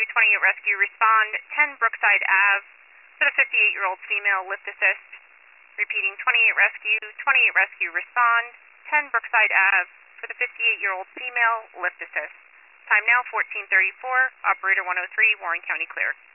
Rescue, 28 Rescue, respond 10 Brookside Ave for the 58-year-old female, lift assist. Repeating, 28 Rescue, 28 Rescue, respond 10 Brookside Ave for the 58-year-old female, lift assist. Time now 14:34, operator 103, Warren County clear.